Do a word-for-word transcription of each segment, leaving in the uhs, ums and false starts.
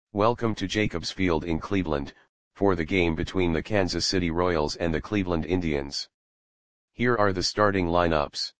Welcome to Jacobs Field in Cleveland, for the game between the Kansas City Royals and the Cleveland Indians. Here are the starting lineups.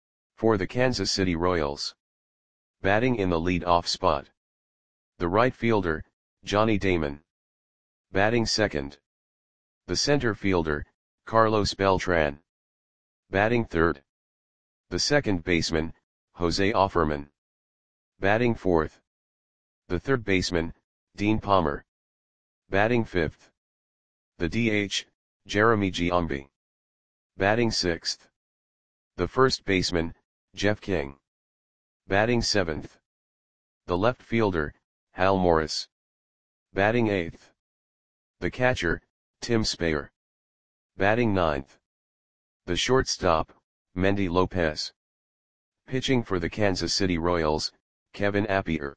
For the Kansas City Royals. Batting in the lead-off spot. The right fielder, Johnny Damon. Batting second. The center fielder, Carlos Beltran. Batting third. The second baseman, Jose Offerman. Batting fourth. The third baseman, Dean Palmer. Batting fifth. The D H, Jeremy Giambi. Batting sixth. The first baseman, Jeff King. Batting seventh. The left fielder, Hal Morris. Batting eighth. The catcher, Tim Spayer. Batting ninth. The shortstop, Mendy Lopez. Pitching for the Kansas City Royals, Kevin Appier.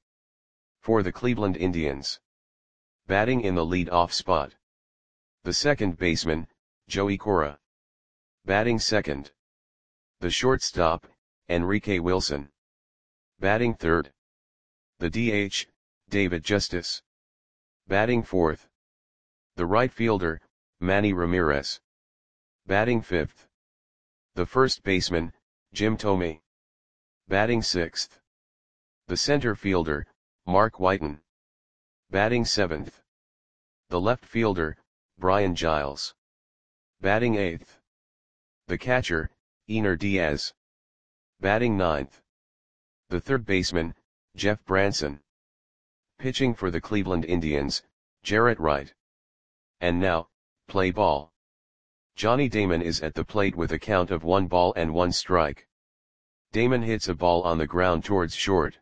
For the Cleveland Indians. Batting in the lead-off spot. The second baseman, Joey Cora. Batting second. The shortstop, Enrique Wilson. Batting third. The D H, David Justice. Batting fourth. The right fielder, Manny Ramirez. Batting fifth. The first baseman, Jim Thome. Batting sixth. The center fielder, Mark Whiten. Batting seventh. The left fielder, Brian Giles. Batting eighth. The catcher, Ener Diaz. Batting ninth. The third baseman, Jeff Branson. Pitching for the Cleveland Indians, Jarrett Wright. And now, play ball. Johnny Damon is at the plate with a count of one ball and one strike. Damon hits a ball on the ground towards short.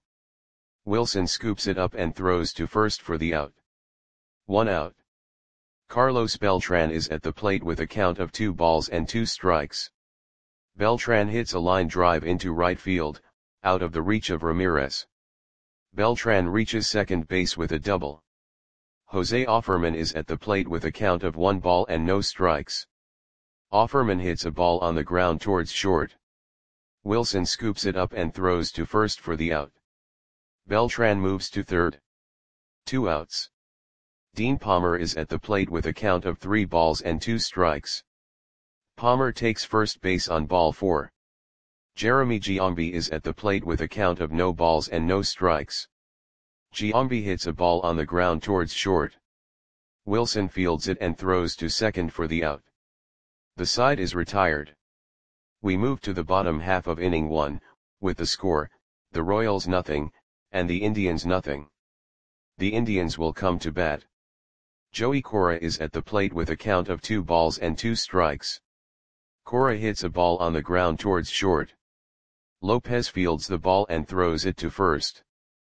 Wilson scoops it up and throws to first for the out. One out. Carlos Beltran is at the plate with a count of two balls and two strikes. Beltran hits a line drive into right field, out of the reach of Ramirez. Beltran reaches second base with a double. Jose Offerman is at the plate with a count of one ball and no strikes. Offerman hits a ball on the ground towards short. Wilson scoops it up and throws to first for the out. Beltran moves to third. Two outs. Dean Palmer is at the plate with a count of three balls and two strikes. Palmer takes first base on ball four. Jeremy Giambi is at the plate with a count of no balls and no strikes. Giambi hits a ball on the ground towards short. Wilson fields it and throws to second for the out. The side is retired. We move to the bottom half of inning one, with the score, the Royals nothing, and the Indians nothing. The Indians will come to bat. Joey Cora is at the plate with a count of two balls and two strikes. Cora hits a ball on the ground towards short. Lopez fields the ball and throws it to first.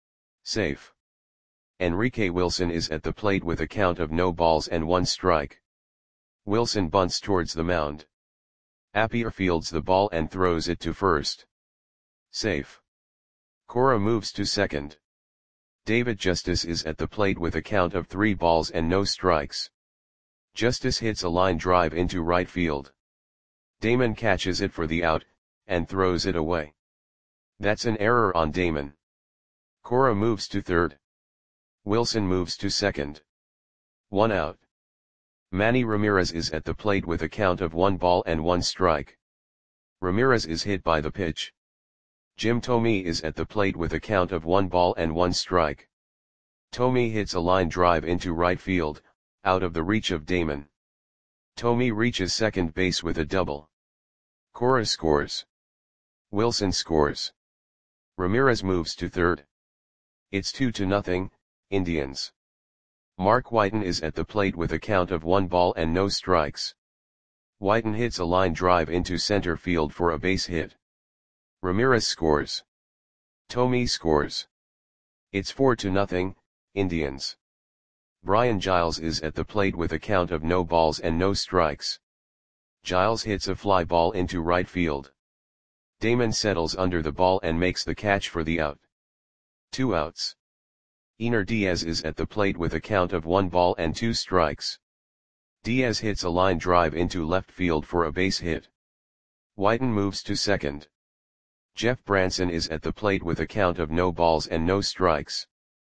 Safe. Enrique Wilson is at the plate with a count of no balls and one strike. Wilson bunts towards the mound. Appier fields the ball and throws it to first. Safe. Cora moves to second. David Justice is at the plate with a count of three balls and no strikes. Justice hits a line drive into right field. Damon catches it for the out, and throws it away. That's an error on Damon. Cora moves to third. Wilson moves to second. One out. Manny Ramirez is at the plate with a count of one ball and one strike. Ramirez is hit by the pitch. Jim Thome is at the plate with a count of one ball and one strike. Thome hits a line drive into right field, out of the reach of Damon. Thome reaches second base with a double. Cora scores. Wilson scores. Ramirez moves to third. It's two to nothing, Indians. Mark Whiten is at the plate with a count of one ball and no strikes. Whiten hits a line drive into center field for a base hit. Ramirez scores. Thome scores. It's four to nothing, Indians. Brian Giles is at the plate with a count of no balls and no strikes. Giles hits a fly ball into right field. Damon settles under the ball and makes the catch for the out. Two outs. Ener Diaz is at the plate with a count of one ball and two strikes. Diaz hits a line drive into left field for a base hit. Whiten moves to second. Jeff Branson is at the plate with a count of no balls and no strikes.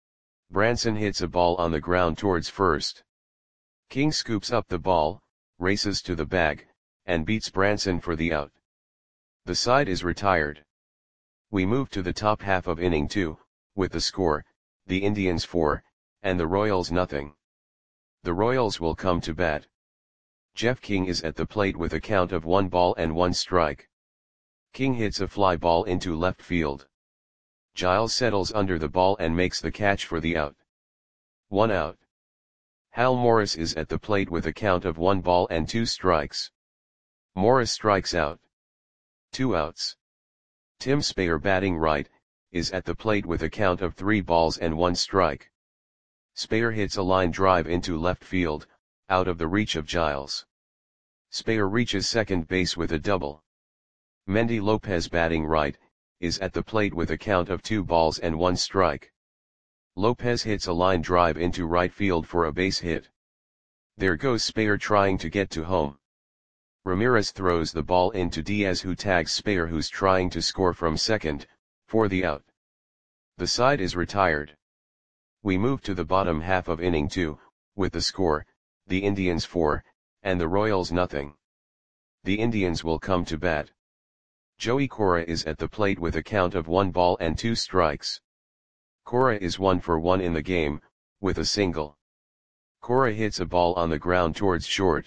Branson hits a ball on the ground towards first. King scoops up the ball, races to the bag, and beats Branson for the out. The side is retired. We move to the top half of inning two, with the score, the Indians four, and the Royals nothing. The Royals will come to bat. Jeff King is at the plate with a count of one ball and one strike. King hits a fly ball into left field. Giles settles under the ball and makes the catch for the out. One out. Hal Morris is at the plate with a count of one ball and two strikes. Morris strikes out. Two outs. Tim Spayer, batting right, is at the plate with a count of three balls and one strike. Spayer hits a line drive into left field, out of the reach of Giles. Spayer reaches second base with a double. Mendy Lopez, batting right, is at the plate with a count of two balls and one strike. Lopez hits a line drive into right field for a base hit. There goes Spayer trying to get to home. Ramirez throws the ball into Diaz, who tags Spayer, who's trying to score from second, for the out. The side is retired. We move to the bottom half of inning two, with the score, the Indians four, and the Royals nothing. The Indians will come to bat. Joey Cora is at the plate with a count of one ball and two strikes. Cora is one for one in the game, with a single. Cora hits a ball on the ground towards short.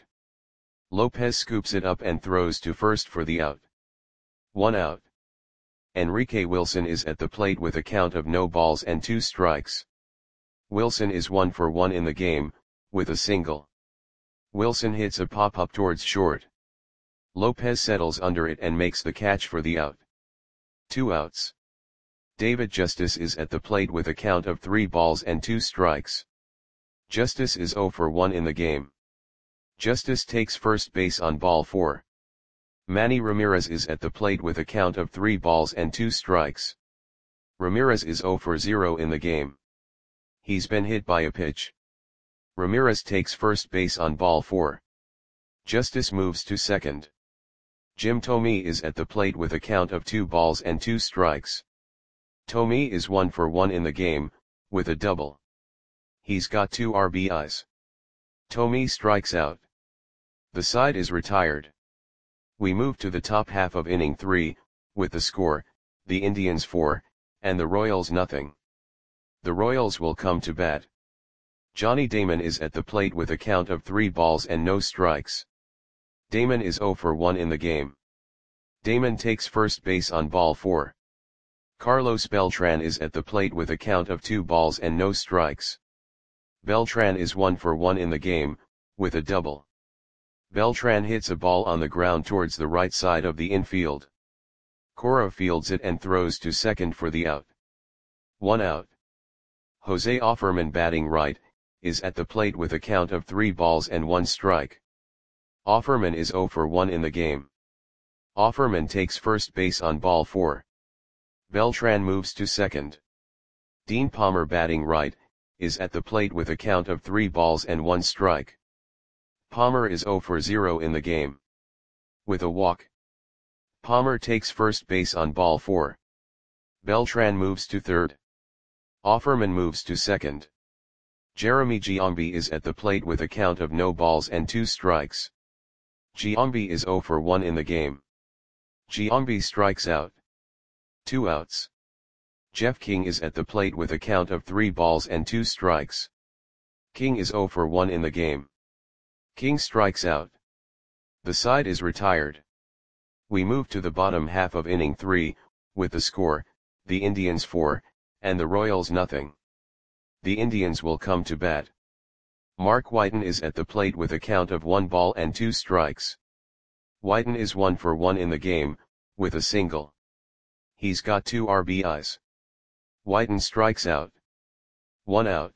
Lopez scoops it up and throws to first for the out. One out. Enrique Wilson is at the plate with a count of no balls and two strikes. Wilson is one for one in the game, with a single. Wilson hits a pop-up towards short. Lopez settles under it and makes the catch for the out. Two outs. David Justice is at the plate with a count of three balls and two strikes. Justice is zero for one in the game. Justice takes first base on ball four. Manny Ramirez is at the plate with a count of three balls and two strikes. Ramirez is zero for zero in the game. He's been hit by a pitch. Ramirez takes first base on ball four. Justice moves to second. Jim Thome is at the plate with a count of two balls and two strikes. Thome is one for one in the game, with a double. He's got two R B Is. Thome strikes out. The side is retired. We move to the top half of inning three, with the score, the Indians four, and the Royals nothing. The Royals will come to bat. Johnny Damon is at the plate with a count of three balls and no strikes. Damon is zero for one in the game. Damon takes first base on ball four. Carlos Beltran is at the plate with a count of two balls and no strikes. Beltran is one for one in the game, with a double. Beltran hits a ball on the ground towards the right side of the infield. Cora fields it and throws to second for the out. One out. Jose Offerman, batting right, is at the plate with a count of three balls and one strike. Offerman is zero for one in the game. Offerman takes first base on ball four. Beltran moves to second. Dean Palmer, batting right, is at the plate with a count of three balls and one strike. Palmer is zero for zero in the game. With a walk. Palmer takes first base on ball four. Beltran moves to third. Offerman moves to second. Jeremy Giambi is at the plate with a count of no balls and two strikes. Giambi is zero for one in the game. Giambi strikes out. Two outs. Jeff King is at the plate with a count of three balls and two strikes. King is zero for one in the game. King strikes out. The side is retired. We move to the bottom half of inning three, with the score, the Indians four, and the Royals nothing. The Indians will come to bat. Mark Whiten is at the plate with a count of one ball and two strikes. Whiten is one for one in the game, with a single. He's got two R B Is. Whiten strikes out. One out.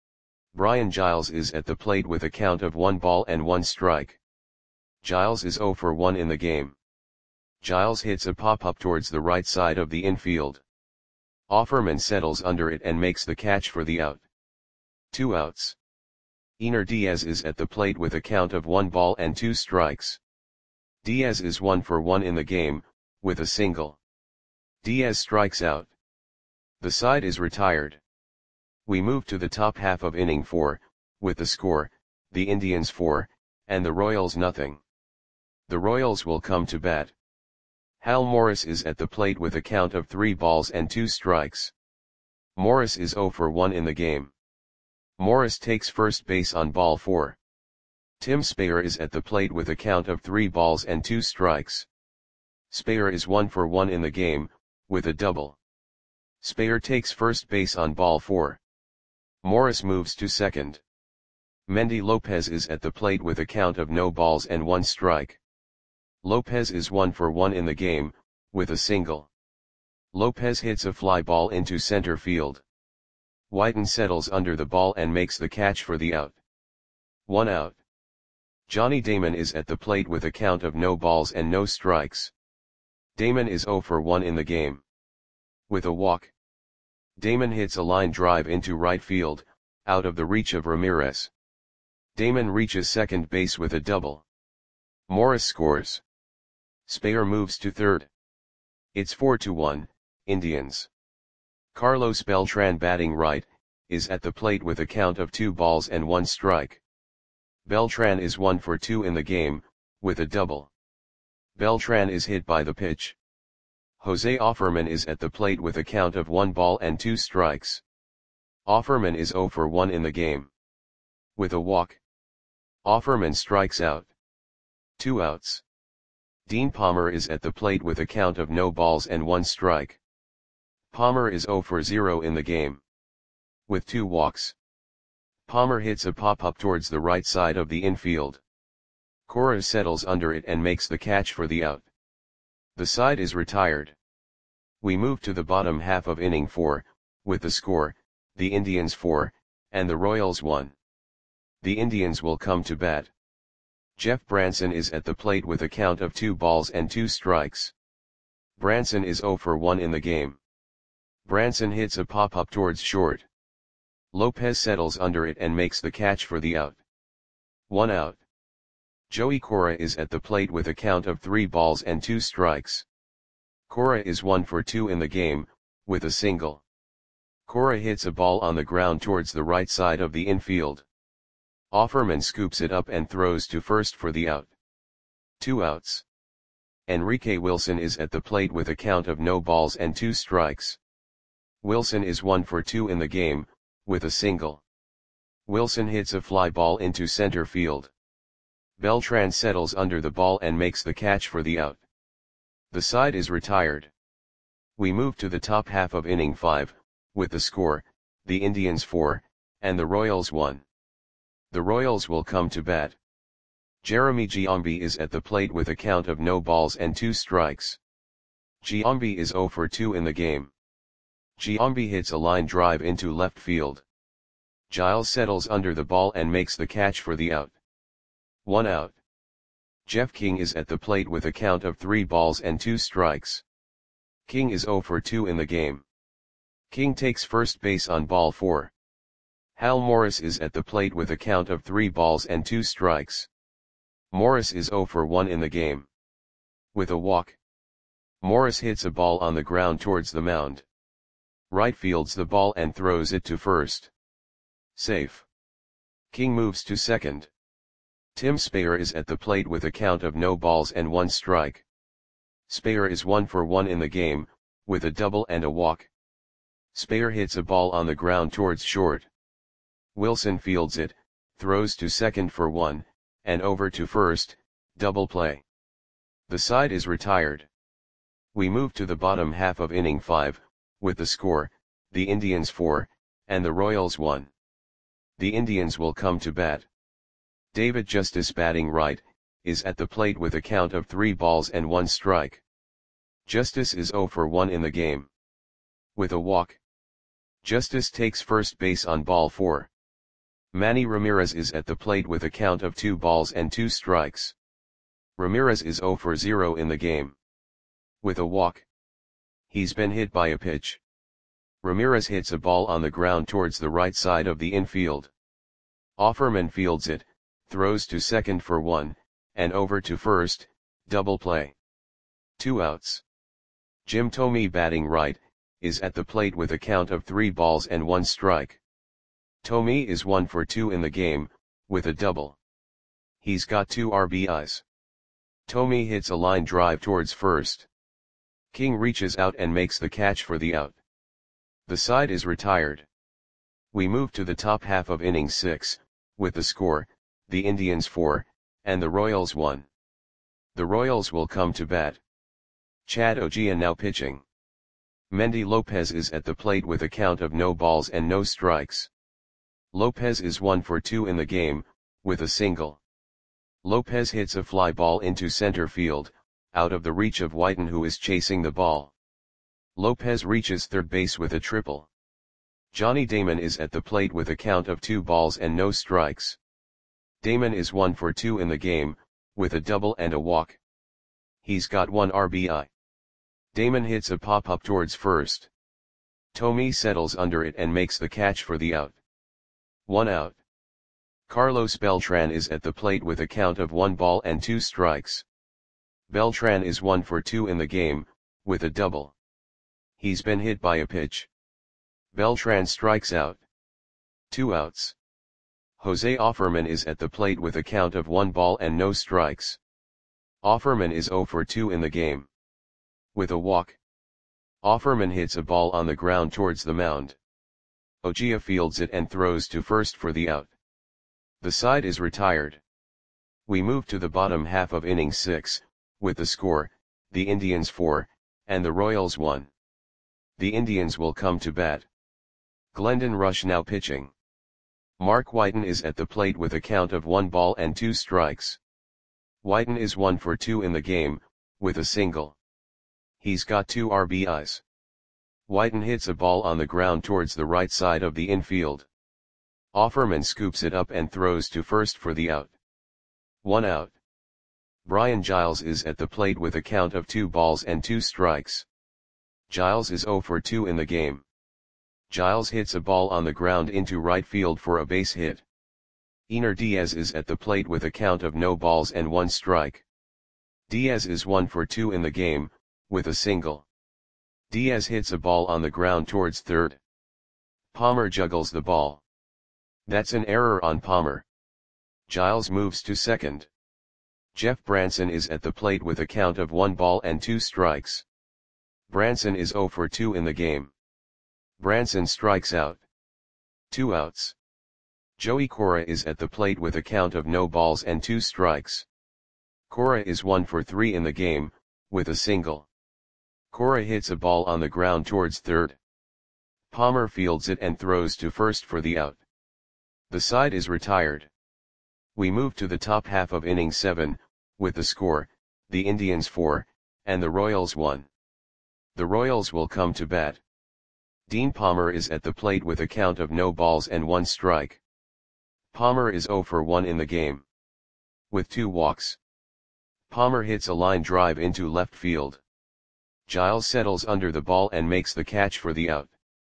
Brian Giles is at the plate with a count of one ball and one strike. Giles is zero for one in the game. Giles hits a pop-up towards the right side of the infield. Offerman settles under it and makes the catch for the out. Two outs. Ener Diaz is at the plate with a count of one ball and two strikes. Diaz is one for one in the game, with a single. Diaz strikes out. The side is retired. We move to the top half of inning four, with the score, the Indians four, and the Royals nothing. The Royals will come to bat. Hal Morris is at the plate with a count of three balls and two strikes. Morris is oh for one in the game. Morris takes first base on ball four. Tim Speyer is at the plate with a count of three balls and two strikes. Speyer is one for one in the game, with a double. Speyer takes first base on ball four. Morris moves to second. Mendy Lopez is at the plate with a count of no balls and one strike. Lopez is one for one in the game, with a single. Lopez hits a fly ball into center field. Whiten settles under the ball and makes the catch for the out. One out. Johnny Damon is at the plate with a count of no balls and no strikes. Damon is oh for one in the game. With a walk. Damon hits a line drive into right field, out of the reach of Ramirez. Damon reaches second base with a double. Morris scores. Speyer moves to third. It's four to one, Indians. Carlos Beltran, batting right, is at the plate with a count of two balls and one strike. Beltran is one for two in the game, with a double. Beltran is hit by the pitch. Jose Offerman is at the plate with a count of one ball and two strikes. Offerman is oh for one in the game. With a walk. Offerman strikes out. Two outs. Dean Palmer is at the plate with a count of no balls and one strike. Palmer is oh for zero in the game. With two walks. Palmer hits a pop-up towards the right side of the infield. Cora settles under it and makes the catch for the out. The side is retired. We move to the bottom half of inning four, with the score, the Indians four, and the Royals one. The Indians will come to bat. Jeff Branson is at the plate with a count of two balls and two strikes. Branson is oh for one in the game. Branson hits a pop-up towards short. Lopez settles under it and makes the catch for the out. One out. Joey Cora is at the plate with a count of three balls and two strikes. Cora is one for two in the game, with a single. Cora hits a ball on the ground towards the right side of the infield. Offerman scoops it up and throws to first for the out. Two outs. Enrique Wilson is at the plate with a count of no balls and two strikes. Wilson is one for two in the game, with a single. Wilson hits a fly ball into center field. Beltran settles under the ball and makes the catch for the out. The side is retired. We move to the top half of inning five, with the score, the Indians four, and the Royals one. The Royals will come to bat. Jeremy Giambi is at the plate with a count of no balls and two strikes. Giambi is oh for two in the game. Giambi hits a line drive into left field. Giles settles under the ball and makes the catch for the out. One out. Jeff King is at the plate with a count of three balls and two strikes. King is oh for two in the game. King takes first base on ball four. Hal Morris is at the plate with a count of three balls and two strikes. Morris is oh for one in the game. With a walk. Morris hits a ball on the ground towards the mound. Right fields the ball and throws it to first. Safe. King moves to second. Tim Speyer is at the plate with a count of no balls and one strike. Speyer is one for one in the game, with a double and a walk. Speyer hits a ball on the ground towards short. Wilson fields it, throws to second for one, and over to first, double play. The side is retired. We move to the bottom half of inning five, with the score, the Indians four, and the Royals one. The Indians will come to bat. David Justice, batting right, is at the plate with a count of three balls and one strike. Justice is oh for one in the game. With a walk. Justice takes first base on ball four. Manny Ramirez is at the plate with a count of two balls and two strikes. Ramirez is oh for zero in the game. With a walk. He's been hit by a pitch. Ramirez hits a ball on the ground towards the right side of the infield. Offerman fields it, throws to second for one, and over to first, double play. Two outs. Jim Thome, batting right, is at the plate with a count of three balls and one strike. Tommy is one for two in the game, with a double. He's got two R B Is. Tommy hits a line drive towards first. King reaches out and makes the catch for the out. The side is retired. We move to the top half of inning six, with the score, the Indians four, and the Royals one. The Royals will come to bat. Chad Ogea now pitching. Mendy Lopez is at the plate with a count of no balls and no strikes. Lopez is one for two in the game, with a single. Lopez hits a fly ball into center field, out of the reach of Whiten, who is chasing the ball. Lopez reaches third base with a triple. Johnny Damon is at the plate with a count of two balls and no strikes. Damon is one for two in the game, with a double and a walk. He's got one R B I. Damon hits a pop-up towards first. Tommy settles under it and makes the catch for the out. One out. Carlos Beltran is at the plate with a count of one ball and two strikes. Beltran is one for two in the game, with a double. He's been hit by a pitch. Beltran strikes out. Two outs. Jose Offerman is at the plate with a count of one ball and no strikes. Offerman is zero for two in the game. With a walk. Offerman hits a ball on the ground towards the mound. Ogea fields it and throws to first for the out. The side is retired. We move to the bottom half of inning six, with the score, the Indians four, and the Royals one. The Indians will come to bat. Glendon Rush now pitching. Mark Whiten is at the plate with a count of one ball and two strikes. Whiten is one for two in the game, with a single. He's got two R B Is. Whiten hits a ball on the ground towards the right side of the infield. Offerman scoops it up and throws to first for the out. One out. Brian Giles is at the plate with a count of two balls and two strikes. Giles is zero for two in the game. Giles hits a ball on the ground into right field for a base hit. Ener Diaz is at the plate with a count of no balls and one strike. Diaz is one for two in the game, with a single. Diaz hits a ball on the ground towards third. Palmer juggles the ball. That's an error on Palmer. Giles moves to second. Jeff Branson is at the plate with a count of one ball and two strikes. Branson is zero for two in the game. Branson strikes out. Two outs. Joey Cora is at the plate with a count of no balls and two strikes. Cora is one for three in the game, with a single. Cora hits a ball on the ground towards third. Palmer fields it and throws to first for the out. The side is retired. We move to the top half of inning seven, with the score, the Indians four, and the Royals one. The Royals will come to bat. Dean Palmer is at the plate with a count of no balls and one strike. Palmer is zero for one in the game. With two walks. Palmer hits a line drive into left field. Giles settles under the ball and makes the catch for the out.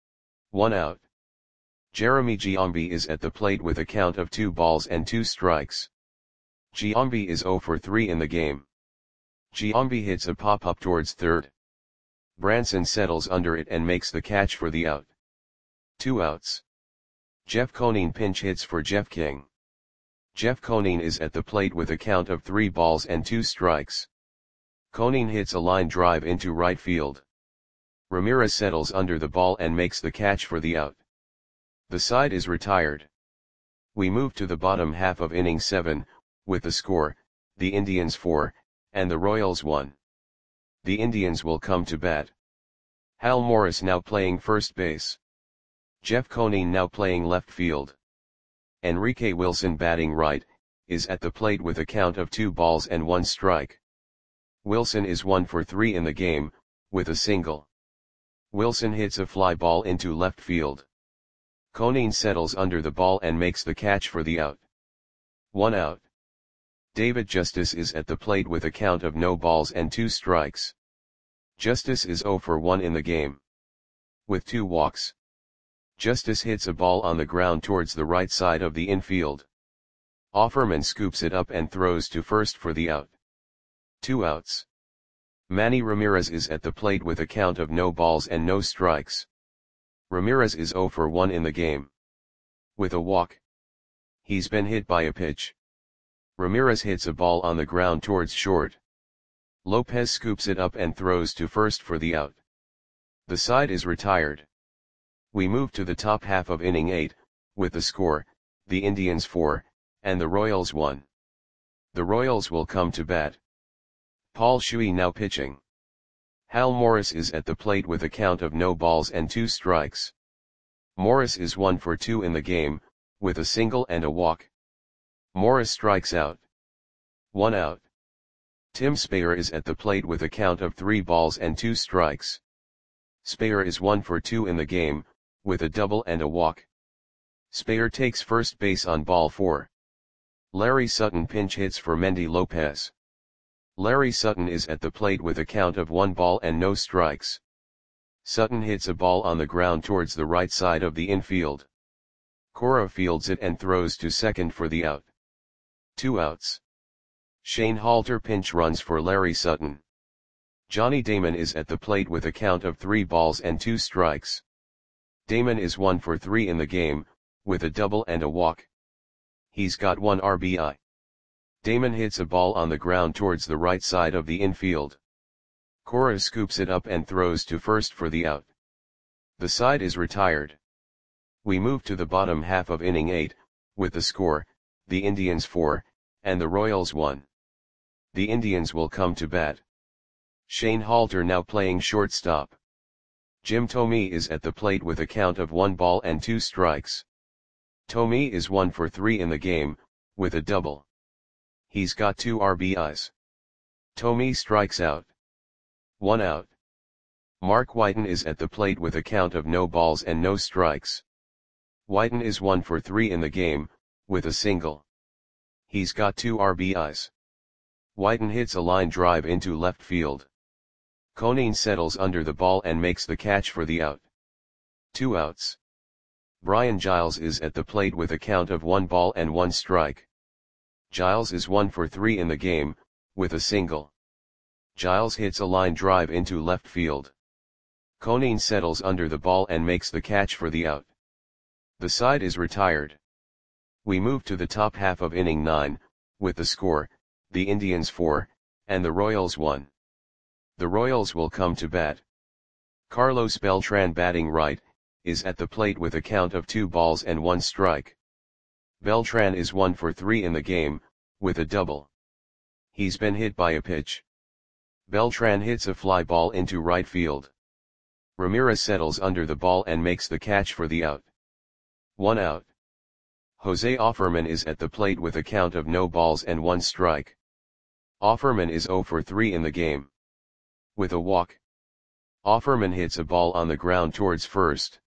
One out. Jeremy Giambi is at the plate with a count of two balls and two strikes. Giambi is zero for three in the game. Giambi hits a pop-up towards third. Branson settles under it and makes the catch for the out. Two outs. Jeff Conine pinch hits for Jeff King. Jeff Conine is at the plate with a count of three balls and two strikes. Conine hits a line drive into right field. Ramirez settles under the ball and makes the catch for the out. The side is retired. We move to the bottom half of inning seven, with the score, the Indians four, and the Royals one. The Indians will come to bat. Hal Morris now playing first base. Jeff Conine now playing left field. Enrique Wilson batting right, is at the plate with a count of two balls and one strike. Wilson is one for three in the game, with a single. Wilson hits a fly ball into left field. Conine settles under the ball and makes the catch for the out. One out. David Justice is at the plate with a count of no balls and two strikes. Justice is zero for one in the game. With two walks. Justice hits a ball on the ground towards the right side of the infield. Offerman scoops it up and throws to first for the out. Two outs. Manny Ramirez is at the plate with a count of no balls and no strikes. Ramirez is zero for one in the game. With a walk. He's been hit by a pitch. Ramirez hits a ball on the ground towards short. Lopez scoops it up and throws to first for the out. The side is retired. We move to the top half of inning eight, with the score, the Indians four, and the Royals one. The Royals will come to bat. Paul Shuey now pitching. Hal Morris is at the plate with a count of no balls and two strikes. Morris is one for two in the game, with a single and a walk. Morris strikes out. One out. Tim Speyer is at the plate with a count of three balls and two strikes. Speyer is one for two in the game, with a double and a walk. Speyer takes first base on ball four. Larry Sutton pinch hits for Mendy Lopez. Larry Sutton is at the plate with a count of one ball and no strikes. Sutton hits a ball on the ground towards the right side of the infield. Cora fields it and throws to second for the out. Two outs. Shane Halter pinch runs for Larry Sutton. Johnny Damon is at the plate with a count of three balls and two strikes. Damon is one for three in the game, with a double and a walk. He's got one R B I. Damon hits a ball on the ground towards the right side of the infield. Cora scoops it up and throws to first for the out. The side is retired. We move to the bottom half of inning eight, with the score, the Indians four, and the Royals one. The Indians will come to bat. Shane Halter now playing shortstop. Jim Thome is at the plate with a count of one ball and two strikes. Thome is one for three in the game, with a double. He's got two R B Is. Thome strikes out. One out. Mark Whiten is at the plate with a count of no balls and no strikes. Whiten is one for three in the game, with a single. He's got two R B Is. Whiten hits a line drive into left field. Conine settles under the ball and makes the catch for the out. Two outs. Brian Giles is at the plate with a count of one ball and one strike. Giles is one for three in the game, with a single. Giles hits a line drive into left field. Conine settles under the ball and makes the catch for the out. The side is retired. We move to the top half of inning nine, with the score, the Indians four, and the Royals one. The Royals will come to bat. Carlos Beltran batting right, is at the plate with a count of two balls and one strike. Beltran is one for three in the game, with a double. He's been hit by a pitch. Beltran hits a fly ball into right field. Ramirez settles under the ball and makes the catch for the out. One out. Jose Offerman is at the plate with a count of no balls and one strike. Offerman is zero for three in the game. With a walk. Offerman hits a ball on the ground towards first.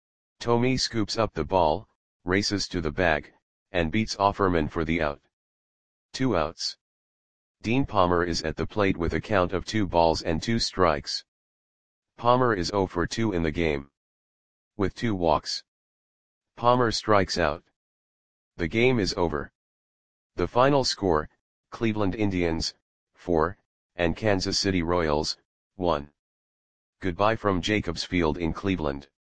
Thome scoops up the ball, races to the bag, and beats Offerman for the out. Two outs. Dean Palmer is at the plate with a count of two balls and two strikes. Palmer is zero for two in the game. With two walks. Palmer strikes out. The game is over. The final score, Cleveland Indians, four, and Kansas City Royals, one. Goodbye from Jacobs Field in Cleveland.